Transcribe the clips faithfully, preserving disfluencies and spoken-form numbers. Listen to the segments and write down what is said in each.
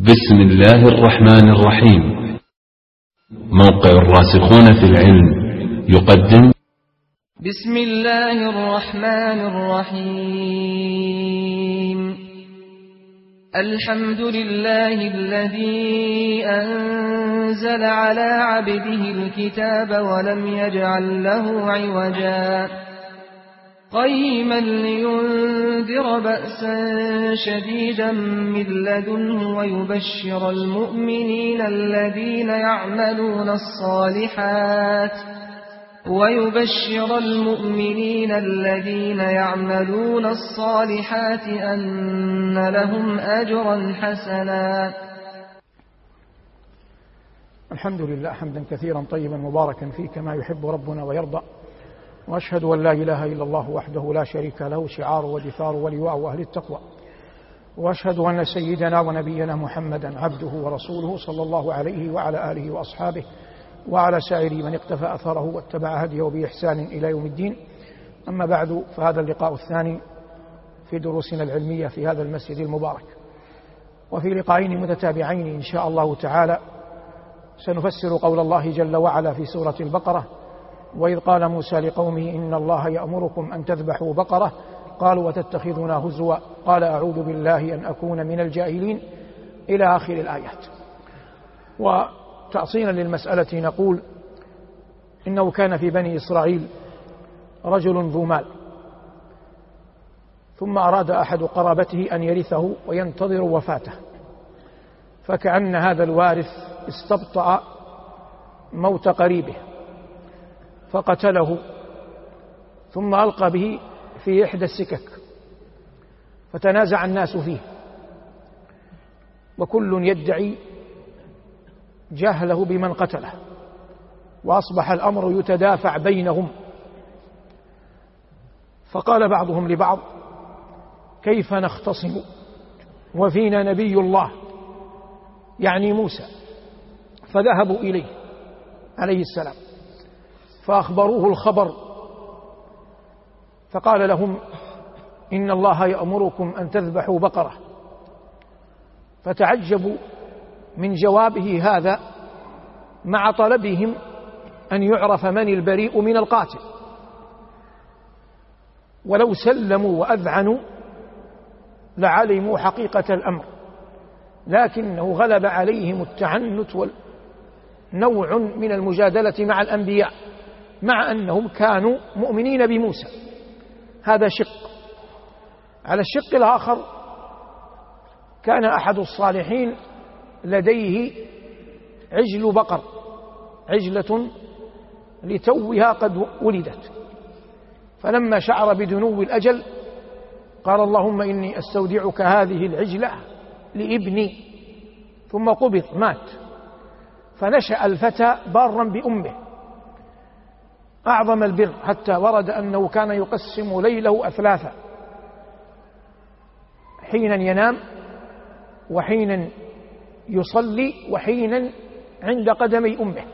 بسم الله الرحمن الرحيم. موقع الراسخون في العلم يقدم بسم الله الرحمن الرحيم. الحمد لله الذي أنزل على عبده الكتاب ولم يجعل له عوجا قيما لينذر بأسا شديدا من لدنه ويبشر المؤمنين الذين يعملون الصالحات ويبشر المؤمنين الذين يعملون الصالحات أن لهم أجرا حسنا. الحمد لله حمدا كثيرا طيبا مباركا فيه كما يحب ربنا ويرضى، وأشهد أن لا إله إلا الله وحده لا شريك له شعار ودثار ولواء أهل التقوى، وأشهد أن سيدنا ونبينا محمدا عبده ورسوله صلى الله عليه وعلى آله وأصحابه وعلى سائر من اقتفى أثره واتبع هديه بإحسان إلى يوم الدين. أما بعد، فهذا اللقاء الثاني في دروسنا العلمية في هذا المسجد المبارك، وفي لقاءين متتابعين إن شاء الله تعالى سنفسر قول الله جل وعلا في سورة البقرة: وإذ قال موسى لقومه إن الله يأمركم أن تذبحوا بقرة قالوا وتتخذنا هزوا قال أعوذ بالله أن أكون من الجاهلين، إلى آخر الآيات. وتأصيلا للمسألة نقول إنه كان في بني إسرائيل رجل ذو مال، ثم أراد أحد قرابته أن يرثه وينتظر وفاته، فكأن هذا الوارث استبطأ موت قريبه فقتله، ثم ألقى به في إحدى السكك، فتنازع الناس فيه وكل يدعي جهله بمن قتله، وأصبح الأمر يتدافع بينهم. فقال بعضهم لبعض: كيف نختصم وفينا نبي الله يعني موسى؟ فذهبوا إليه عليه السلام فأخبروه الخبر، فقال لهم: إن الله يأمركم أن تذبحوا بقرة. فتعجبوا من جوابه هذا مع طلبهم أن يعرف من البريء من القاتل، ولو سلموا وأذعنوا لعلموا حقيقة الأمر، لكنه غلب عليهم التعنت والنوع من المجادلة مع الأنبياء، مع أنهم كانوا مؤمنين بموسى. هذا شق. على الشق الآخر كان أحد الصالحين لديه عجل بقر، عجلة لتوها قد ولدت، فلما شعر بدنو الأجل قال: اللهم إني أستودعك هذه العجلة لابني، ثم قبض مات. فنشأ الفتى بارا بأمه أعظم البر، حتى ورد أنه كان يقسم ليله أثلاثا، حينا ينام وحينا يصلي وحينا عند قدمي أمه.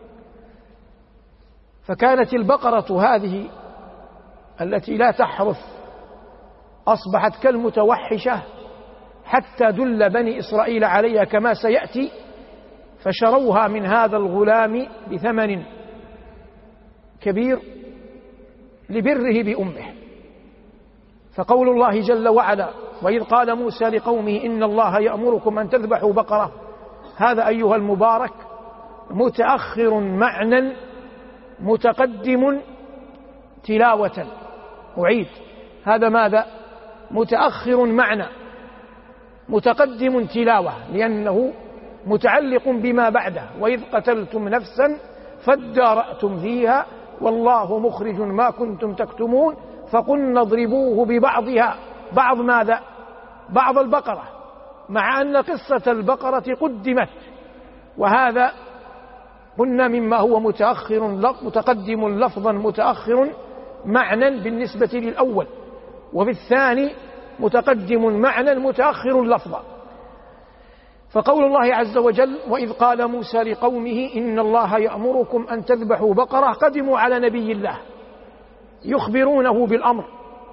فكانت البقرة هذه التي لا تحرث أصبحت كالمتوحشة حتى دل بني إسرائيل عليها كما سيأتي، فشروها من هذا الغلام بثمن كبير لبره بأمه. فقول الله جل وعلا: وإذ قال موسى لقومه إن الله يأمركم أن تذبحوا بقرة، هذا أيها المبارك متأخر معنى متقدم تلاوة. أعيد: هذا ماذا؟ متأخر معنى متقدم تلاوة، لأنه متعلق بما بعده. وإذ قتلتم نفسا فادارأتم فيها والله مخرج ما كنتم تكتمون فقلنا اضربوه ببعضها. بعض ماذا؟ بعض البقرة، مع أن قصة البقرة قدمت، وهذا قلنا مما هو متأخر متقدم لفظا متأخر معنى بالنسبة للأول، وفي الثاني متقدم معنى متأخر لفظا. فقول الله عز وجل: وإذ قال موسى لقومه إن الله يأمركم أن تذبحوا بقرة، قدموا على نبي الله يخبرونه بالأمر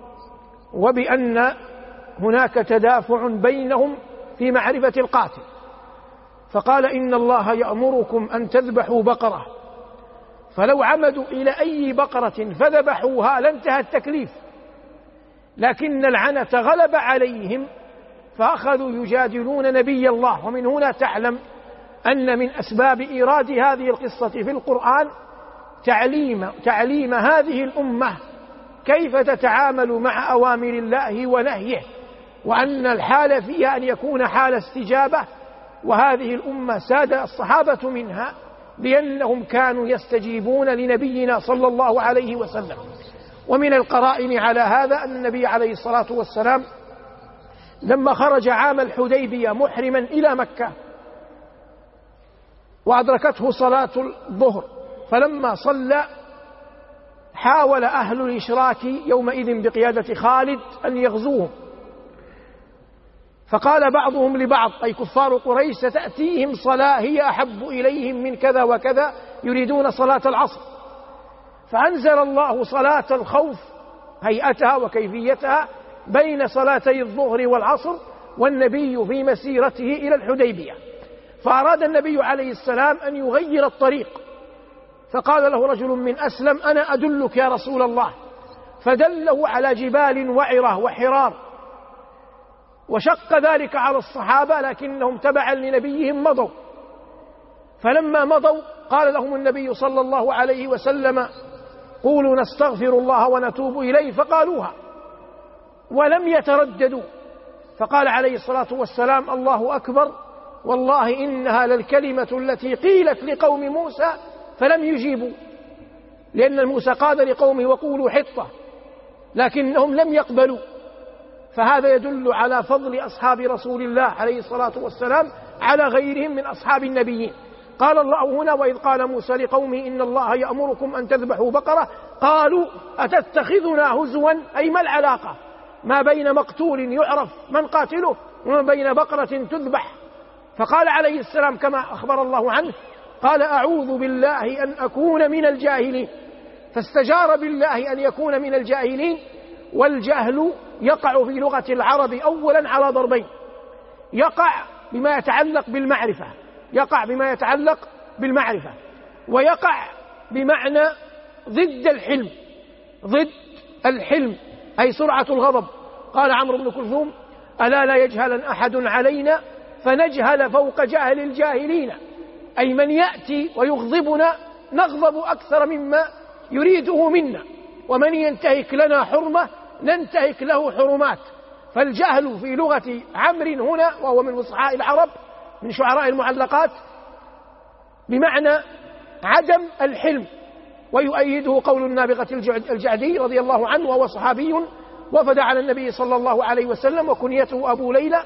وبأن هناك تدافع بينهم في معرفة القاتل، فقال إن الله يأمركم أن تذبحوا بقرة، فلو عمدوا إلى أي بقرة فذبحوها لانتهى التكليف، لكن العنة غلب عليهم فأخذوا يجادلون نبي الله. ومن هنا تعلم أن من أسباب إيراد هذه القصة في القرآن تعليم, تعليم هذه الأمة كيف تتعامل مع أوامر الله ونهيه، وأن الحال فيها أن يكون حال استجابة. وهذه الأمة ساد الصحابة منها لأنهم كانوا يستجيبون لنبينا صلى الله عليه وسلم. ومن القرائن على هذا أن النبي عليه الصلاة والسلام لما خرج عام الحديبية محرما إلى مكة وأدركته صلاة الظهر، فلما صلى حاول أهل الإشراك يومئذ بقيادة خالد أن يغزوهم، فقال بعضهم لبعض أي كفار قريش ستأتيهم صلاة هي أحب إليهم من كذا وكذا، يريدون صلاة العصر، فأنزل الله صلاة الخوف هيئتها وكيفيتها بين صلاتي الظهر والعصر والنبي في مسيرته إلى الحديبية. فأراد النبي عليه السلام أن يغير الطريق، فقال له رجل من أسلم أنا أدلك يا رسول الله، فدله على جبال وعرة وحرار، وشق ذلك على الصحابة لكنهم تبعا لنبيهم مضوا. فلما مضوا قال لهم النبي صلى الله عليه وسلم قولوا نستغفر الله ونتوب إليه، فقالوها ولم يترددوا. فقال عليه الصلاة والسلام الله أكبر والله إنها للكلمة التي قيلت لقوم موسى فلم يجيبوا، لأن موسى قال لقومه وقولوا حطة لكنهم لم يقبلوا. فهذا يدل على فضل أصحاب رسول الله عليه الصلاة والسلام على غيرهم من أصحاب النبيين. قال الله هنا وإذ قال موسى لقومه إن الله يأمركم أن تذبحوا بقرة قالوا أتتخذنا هزوا، أي ما العلاقة ما بين مقتول يعرف من قاتله وما بين بقرة تذبح؟ فقال عليه السلام كما أخبر الله عنه قال أعوذ بالله أن أكون من الجاهلين، فاستجار بالله أن يكون من الجاهلين. والجهل يقع في لغة العرب أولا على ضربين، يقع بما يتعلق بالمعرفة، يقع بما يتعلق بالمعرفة ويقع بمعنى ضد الحلم، ضد الحلم أي سرعة الغضب. قال عمرو بن كلثوم ألا لا يجهل أحد علينا فنجهل فوق جهل الجاهلين، أي من يأتي ويغضبنا نغضب أكثر مما يريده منا، ومن ينتهك لنا حرمة ننتهك له حرمات. فالجهل في لغة عمرو هنا وهو من فصحاء العرب من شعراء المعلقات بمعنى عدم الحلم. ويؤيده قول النابغة الجعدي رضي الله عنه وهو صحابي وفد على النبي صلى الله عليه وسلم وكنيته أبو ليلى،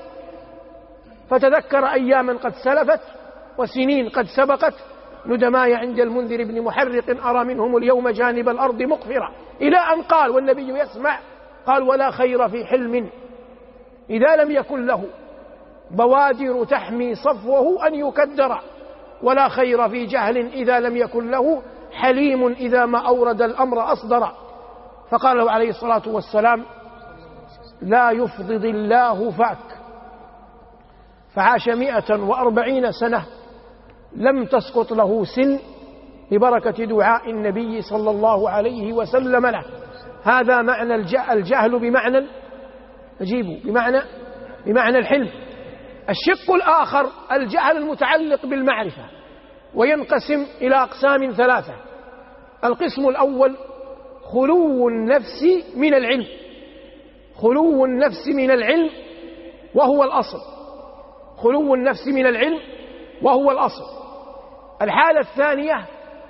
فتذكر أياما قد سلفت وسنين قد سبقت ندماي عند المنذر بن محرق أرى منهم اليوم جانب الأرض مقفرة، إلى أن قال والنبي يسمع قال ولا خير في حلم إذا لم يكن له بوادر تحمي صفوه أن يكدر، ولا خير في جهل إذا لم يكن له حليم إذا ما أورد الأمر أصدر. فقال له عليه الصلاة والسلام لا يفضض الله فاك، فعاش مئة وأربعين سنة لم تسقط له سن ببركة دعاء النبي صلى الله عليه وسلم له. هذا معنى الجهل بمعنى أجيبه بمعنى بمعنى الحلم. الشق الآخر الجهل المتعلق بالمعرفة، وينقسم إلى أقسام ثلاثة. القسم الأول خلو النفس من العلم، خلو النفس من العلم وهو الأصل، خلو النفس من العلم وهو الأصل. الحالة الثانية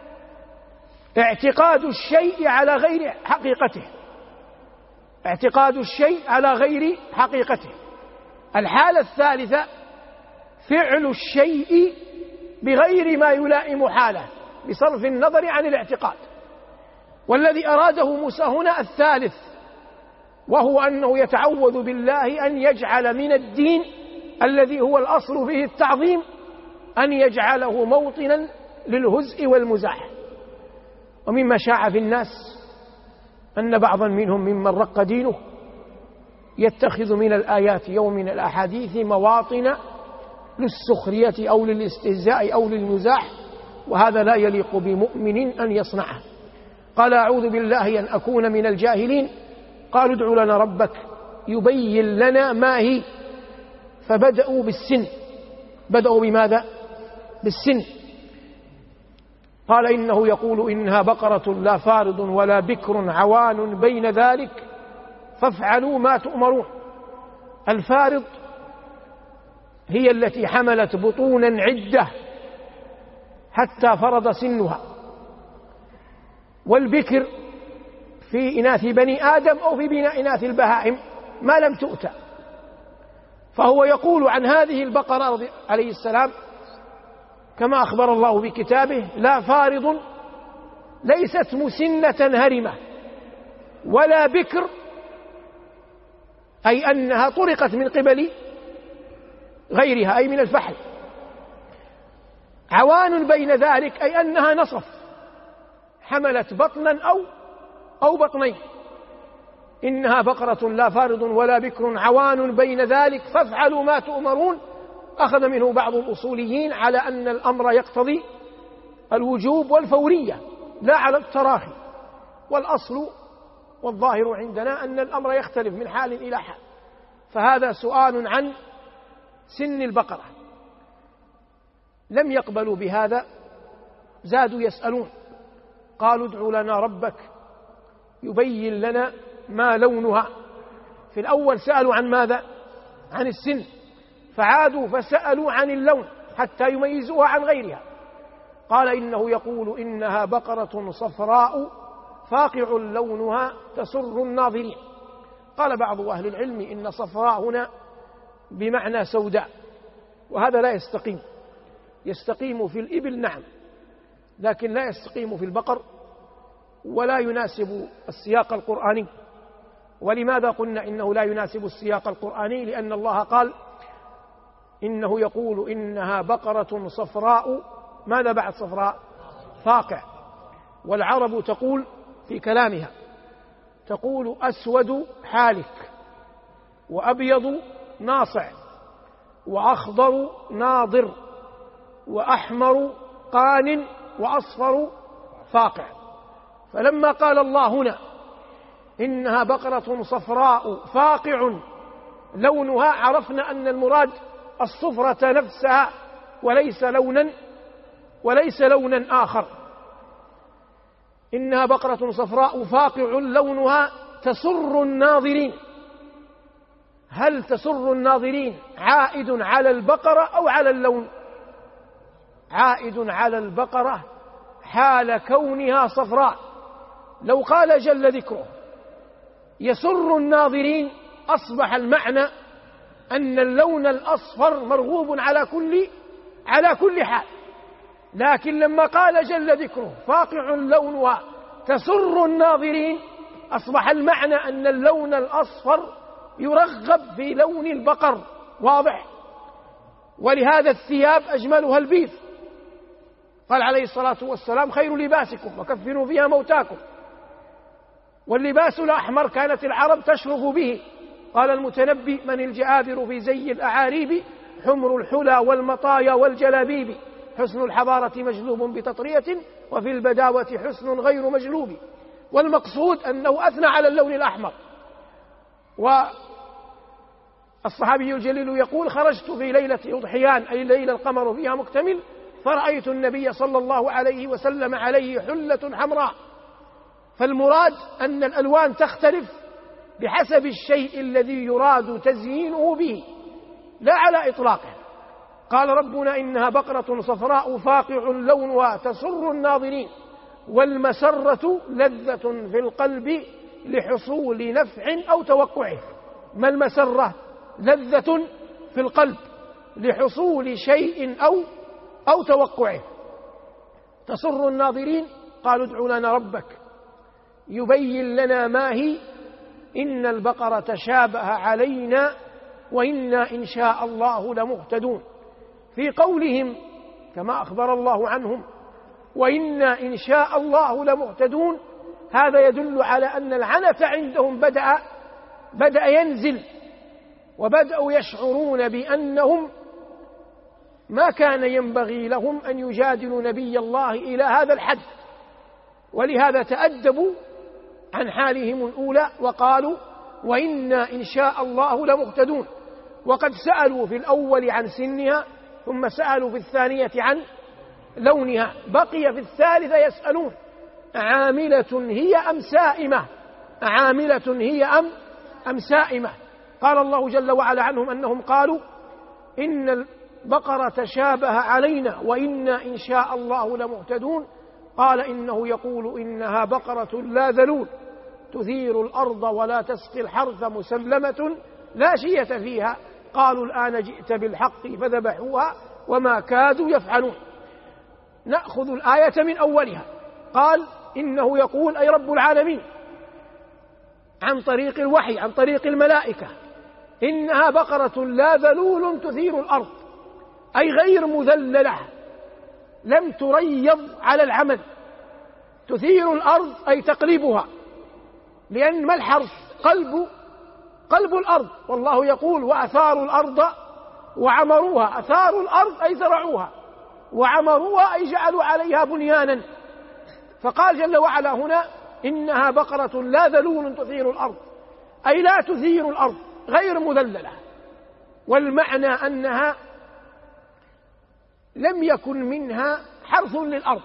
اعتقاد الشيء على غير حقيقته، اعتقاد الشيء على غير حقيقته. الحالة الثالثة فعل الشيء بغير ما يلائم حاله بصرف النظر عن الاعتقاد. والذي أراده موسى هنا الثالث، وهو أنه يتعوذ بالله أن يجعل من الدين الذي هو الأصل فيه التعظيم أن يجعله موطنا للهزء والمزاح. ومما شاع في الناس أن بعضا منهم ممن رق دينه يتخذ من الآيات أو من الأحاديث مواطن للسخرية أو للاستهزاء أو للمزاح، وهذا لا يليق بمؤمن أن يصنعه. قال أعوذ بالله أن أكون من الجاهلين. قالوا ادع لنا ربك يبين لنا ما هي، فبدأوا بالسن. بدأوا بماذا؟ بالسن. قال إنه يقول إنها بقرة لا فارض ولا بكر عوان بين ذلك فافعلوا ما تؤمرون. الفارض هي التي حملت بطونا عدة حتى فرض سنها، والبكر في إناث بني آدم أو في بناء إناث البهائم ما لم تؤتى. فهو يقول عن هذه البقرة عليه السلام كما أخبر الله بكتابه: لا فارض ليست مسنة هرمة، ولا بكر أي أنها طرقت من قبل غيرها أي من الفحل، عوان بين ذلك أي أنها نصف، حملت بطنا أو أو بطنين. إنها بقرة لا فارض ولا بكر عوان بين ذلك فافعلوا ما تؤمرون. أخذ منه بعض الأصوليين على أن الأمر يقتضي الوجوب والفورية لا على التراخي، والأصل والظاهر عندنا أن الأمر يختلف من حال إلى حال. فهذا سؤال عن سن البقرة. لم يقبلوا بهذا، زادوا يسألون. قالوا ادع لنا ربك يبين لنا ما لونها. في الأول سألوا عن ماذا؟ عن السن، فعادوا فسألوا عن اللون حتى يميزوها عن غيرها. قال إنه يقول إنها بقرة صفراء فاقع لونها تسر الناظرين. قال بعض أهل العلم إن صفراء هنا بمعنى سوداء، وهذا لا يستقيم. يستقيم في الإبل نعم، لكن لا يستقيم في البقر، ولا يناسب السياق القرآني. ولماذا قلنا إنه لا يناسب السياق القرآني؟ لأن الله قال إنه يقول إنها بقرة صفراء. ماذا بعد صفراء؟ فاقع. والعرب تقول في كلامها، تقول أسود حالك، وأبيض ناصع، وأخضر ناضر، وأحمر قان، وأصفر فاقع. فلما قال الله هنا إنها بقرة صفراء فاقع لونها، عرفنا أن المراد الصفرة نفسها وليس لونا وليس لونا آخر. إنها بقرة صفراء فاقع لونها تسر الناظرين. هل تسر الناظرين عائد على البقرة أو على اللون؟ عائد على البقرة حال كونها صفراء. لو قال جل ذكره يسر الناظرين أصبح المعنى أن اللون الأصفر مرغوب على كل على كل حال. لكن لما قال جل ذكره فاقع لونها تسر الناظرين أصبح المعنى أن اللون الأصفر يرغب في لون البقر. واضح؟ ولهذا الثياب أجملها البيض. قال عليه الصلاة والسلام خير لباسكم وكفنوا فيها موتاكم. واللباس الأحمر كانت العرب تشرف به. قال المتنبي من الجآذر في زي الأعاريب حمر الحلى والمطايا والجلابيب حسن الحضارة مجلوب بتطرية وفي البداوة حسن غير مجلوب. والمقصود أنه أثنى على اللون الأحمر. والصحابي الجليل يقول خرجت في ليلة أضحيان أي ليلة القمر فيها مكتمل فرأيت النبي صلى الله عليه وسلم عليه حلة حمراء. فالمراد أن الألوان تختلف بحسب الشيء الذي يراد تزيينه به لا على إطلاقه. قال ربنا إنها بقرة صفراء فاقع لونها تسر الناظرين والمسرة لذة في القلب لحصول نفع أو توقعه. ما المسرة؟ لذة في القلب لحصول شيء أو أو توقعه. تسر الناظرين. قالوا ادع لنا ربك يبين لنا ما هي إن البقرة تشابه علينا وإنا إن شاء الله لمهتدون. في قولهم كما أخبر الله عنهم وإنا إن شاء الله لمهتدون، هذا يدل على أن العنف عندهم بدأ بدأ ينزل، وبدأوا يشعرون بأنهم ما كان ينبغي لهم أن يجادلوا نبي الله إلى هذا الحد، ولهذا تأدبوا عن حالهم الأولى وقالوا وإنا إن شاء الله لمهتدون. وقد سألوا في الأول عن سنها، ثم سألوا في الثانية عن لونها، بقي في الثالثة يسألون عاملة هي أم سائمة، عاملة هي أم أم سائمة. قال الله جل وعلا عنهم أنهم قالوا إن البقرة تشابه علينا وإنا إن شاء الله لمهتدون. قال إنه يقول إنها بقرة لا ذلول تثير الأرض ولا تسقي الحرث مسلمة لا شية فيها. قالوا الآن جئت بالحق فذبحوها وما كادوا يفعلون. نأخذ الآية من أولها. قال إنه يقول أي رب العالمين عن طريق الوحي عن طريق الملائكة إنها بقرة لا ذلول تثير الأرض، أي غير مذللة لم تريض على العمل. تثير الأرض أي تقلبها، لأن ما الحرث؟ قلب قلب الأرض. والله يقول وأثاروا الأرض وعمروها. أثاروا الأرض أي زرعوها، وعمروها أي جعلوا عليها بنيانا. فقال جل وعلا هنا إنها بقرة لا ذلول تثير الأرض، أي لا تثير الأرض، غير مذللة. والمعنى أنها لم يكن منها حرث للأرض،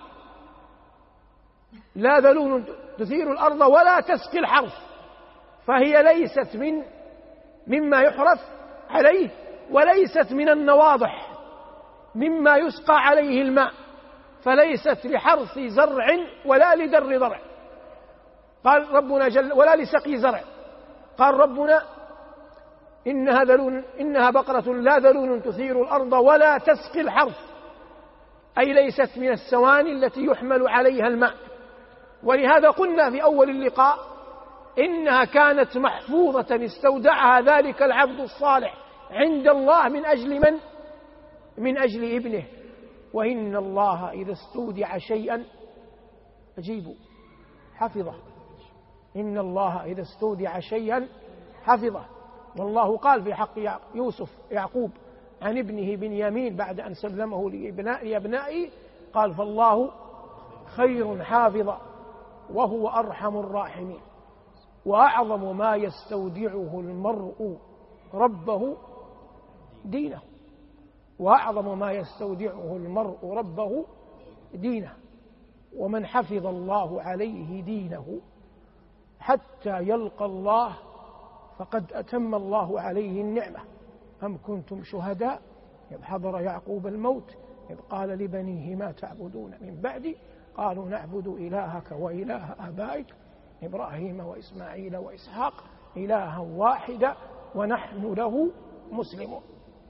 لا ذلول تثير الأرض ولا تسقي الحرث، فهي ليست من مما يحرث عليه، وليست من النواضح مما يسقى عليه الماء، فليست لحرث زرع ولا لدر ضرع. قال ربنا جل ولا لسقي زرع. قال ربنا إنها ذلول إنها بقرة لا ذلول تثير الأرض ولا تسقي الحرث، أي ليست من السواني التي يحمل عليها الماء. ولهذا قلنا في أول اللقاء إنها كانت محفوظة استودعها ذلك العبد الصالح عند الله من أجل من؟ من أجل ابنه. وإن الله إذا استودع شيئا أجيبوا حفظه، إن الله إذا استودع شيئا حفظه. والله قال في حق يوسف يعقوب عن ابنه بنيامين بعد أن سلمه لأبنائه قال فالله خير حافظا وهو أرحم الراحمين وأعظم ما يستودعه المرء ربه دينه، وأعظم ما يستودعه المرء ربه دينه. ومن حفظ الله عليه دينه حتى يلقى الله فقد أتم الله عليه النعمة. أم كنتم شهداء إذ حضر يعقوب الموت إذ قال لبنيه ما تعبدون من بعدي قالوا نعبد إلهك وإله آبائك إبراهيم وإسماعيل وإسحاق إلها واحدا ونحن له مسلمون.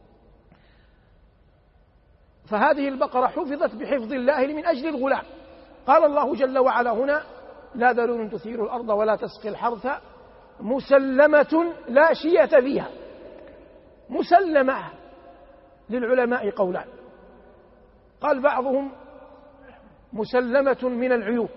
فهذه البقرة حفظت بحفظ الله من أجل الغلام. قال الله جل وعلا هنا لا ذلول تثير الأرض ولا تسقي الحرث مسلمة لا شية فيها. مسلمة للعلماء قولان، قال بعضهم مسلمة من العيوب،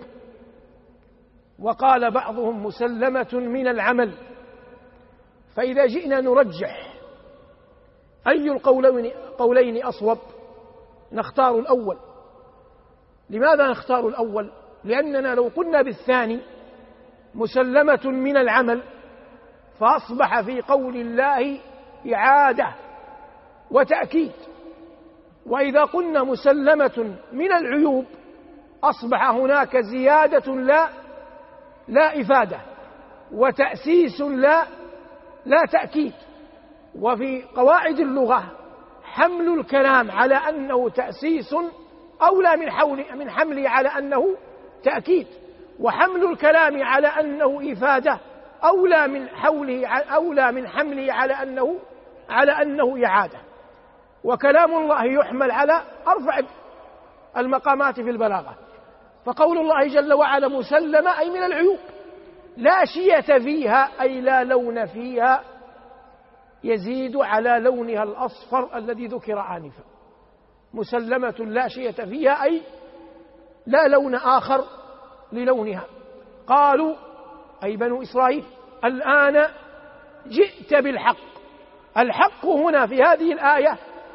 وقال بعضهم مسلمة من العمل. فإذا جئنا نرجح أي القولين قولين أصوب نختار الأول. لماذا نختار الأول؟ لأننا لو قلنا بالثاني مسلمة من العمل فأصبح في قول الله إعادة وتأكيد، وإذا قلنا مسلمة من العيوب أصبح هناك زيادة لا لا إفادة، وتأسيس لا لا تأكيد. وفي قواعد اللغة حمل الكلام على أنه تأسيس أولى من حول من حمله على أنه تأكيد، وحمل الكلام على أنه إفادة أولى من حوله أولى من حمله على أنه على أنه إعادة. وكلام الله يحمل على أرفع المقامات في البلاغة. فقول الله جل وعلا مسلمة أي من العيوب، لا شية فيها أي لا لون فيها يزيد على لونها الأصفر الذي ذكر آنفا. مسلمة لا شية فيها أي لا لون آخر للونها. قالوا أي بنو إسرائيل الآن جئت بالحق. الحق هنا في هذه الآية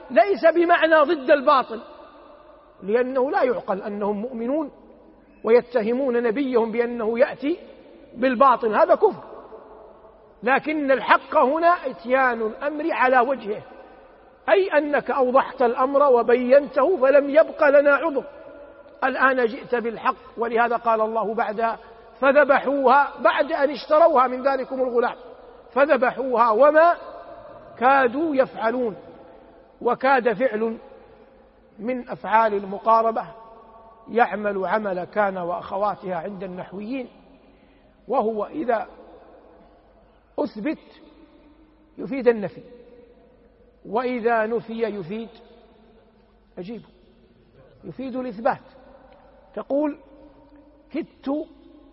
ليس بمعنى ضد الباطل، لأنه لا يعقل أنهم مؤمنون ويتهمون نبيهم بأنه يأتي بالباطل، هذا كفر. لكن الحق هنا إتيان الأمر على وجهه، أي أنك أوضحت الأمر وبينته فلم يبق لنا عذر، الآن جئت بالحق. ولهذا قال الله بعدها فذبحوها، بعد أن اشتروها من ذلكم الغلام، فذبحوها وما كادوا يفعلون. وكاد فعل من أفعال المقاربة يعمل عمل كان وأخواتها عند النحويين، وهو إذا أثبت يفيد النفي، وإذا نفي يفيد أجيب يفيد الإثبات. تقول كدت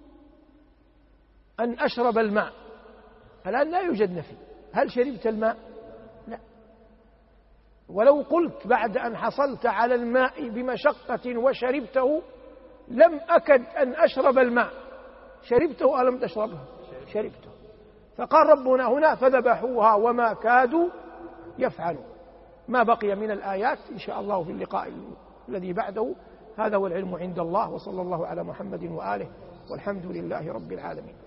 أن أشرب الماء، الآن لا يوجد نفي، هل شربت الماء؟ لا. ولو قلت بعد أن حصلت على الماء بمشقة وشربته لم أكد أن أشرب الماء، شربته ألم تشربه؟ شربته. فقال ربنا هنا فذبحوها وما كادوا يفعلون. ما بقي من الآيات إن شاء الله في اللقاء الذي بعده. هذا والعلم عند الله، وصلى الله على محمد وآله، والحمد لله رب العالمين.